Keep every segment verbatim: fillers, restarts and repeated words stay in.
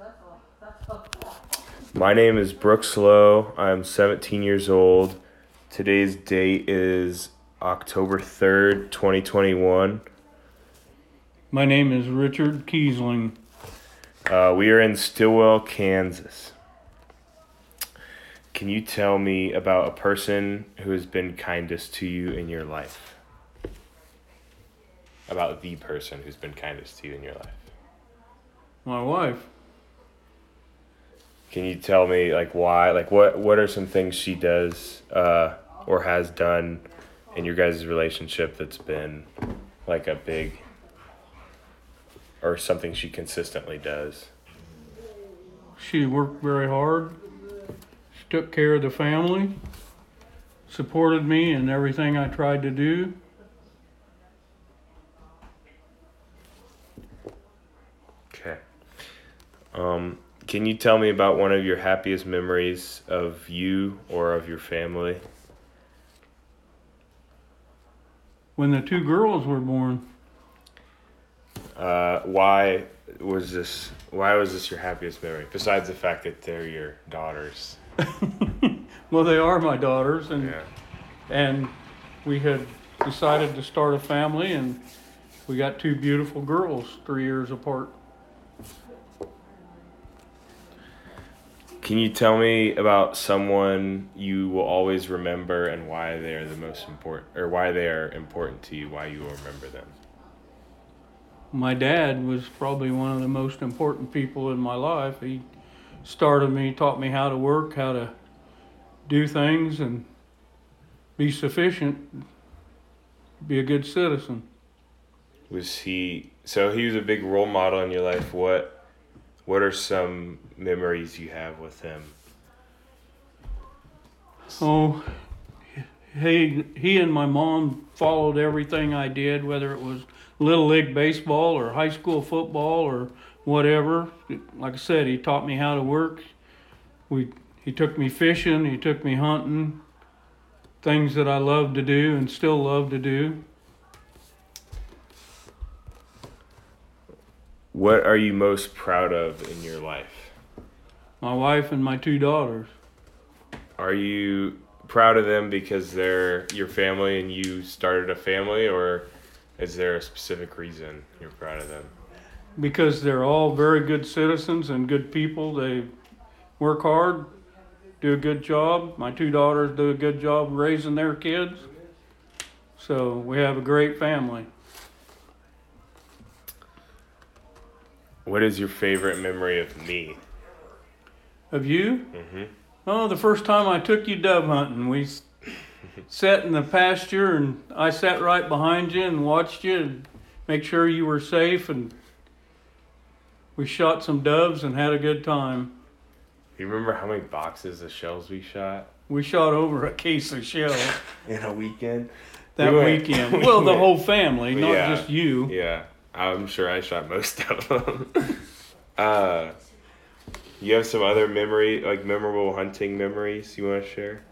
My name is Brooks Lowe. I'm seventeen years old. Today's date is October third, twenty twenty-one. My name is Richard Kiesling. Uh, we are in Stillwell, Kansas. Can you tell me about a person who has been kindest to you in your life? About the person who's been kindest to you in your life. My wife. Can you tell me, like, why? Like, what, what are some things she does uh, or has done in your guys' relationship that's been, like, a big, or something she consistently does? She worked very hard. She took care of the family. Supported me in everything I tried to do. Okay. Um... Can you tell me about one of your happiest memories of you or of your family? When the two girls were born. Uh, why was this? Why was this your happiest memory? Besides the fact that they're your daughters. Well, they are my daughters, and Yeah. and we had decided to start a family, and we got two beautiful girls, three years apart. Can you tell me about someone you will always remember and why they are the most important, or why they are important to you, why you will remember them? My dad was probably one of the most important people in my life. He started me, taught me how to work, how to do things and be sufficient, be a good citizen. Was he, so he was a big role model in your life. What What are some memories you have with him? Oh, he, he and my mom followed everything I did, whether it was Little League baseball or high school football or whatever. Like I said, he taught me how to work. We He took me fishing, he took me hunting, things that I love to do and still love to do. What are you most proud of in your life? My wife and my two daughters. Are you proud of them because they're your family and you started a family, or is there a specific reason you're proud of them? Because they're all very good citizens and good people. They work hard, do a good job. My two daughters do a good job raising their kids. So we have a great family. What is your favorite memory of me? Of you? Mm-hmm. Oh, the first time I took you dove hunting, we sat in the pasture and I sat right behind you and watched you and make sure you were safe, and we shot some doves and had a good time. You remember how many boxes of shells we shot? We shot over a case of shells. In a weekend? That we went, weekend. We well, the went, whole family, not yeah, just you. Yeah, I'm sure I shot most of them. uh, you have some other memory, like memorable hunting memories you want to share?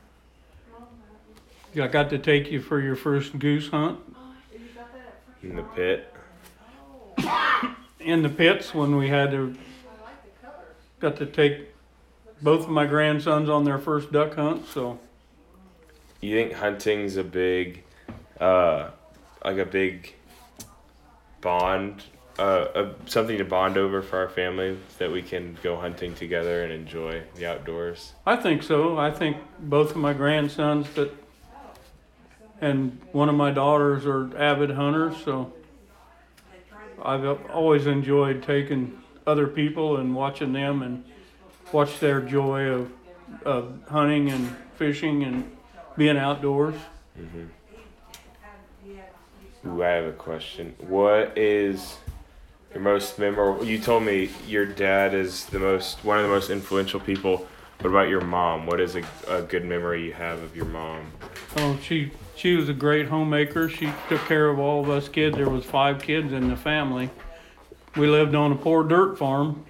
I got to take you for your first goose hunt. In the pit? In the pits when we had to, got to take both of my grandsons on their first duck hunt, so. You think hunting's a big, uh, like a big bond, uh, uh, something to bond over for our family, that we can go hunting together and enjoy the outdoors? I think so. I think both of my grandsons that, and one of my daughters are avid hunters, so I've always enjoyed taking other people and watching them and watch their joy of, of hunting and fishing and being outdoors. Mm-hmm. Ooh, I have a question. What is your most memorable? You told me your dad is the most, one of the most influential people. What about your mom? What is a, a good memory you have of your mom? Oh, she she was a great homemaker. She took care of all of us kids. There was five kids in the family. We lived on a poor dirt farm.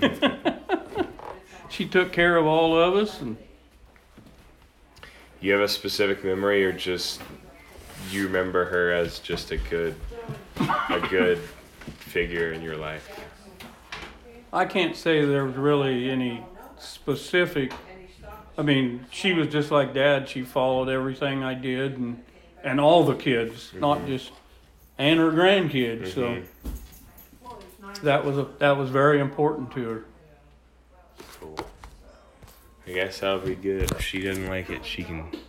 She took care of all of us. And you have a specific memory, or just you remember her as just a good a good figure in your life? I can't say there was really any specific. I mean, she was just like Dad. She followed everything I did, and and all the kids, mm-hmm. not just and her grandkids. Mm-hmm. So that was a that was very important to her. Cool. I guess that'll be good. If she doesn't like it, she can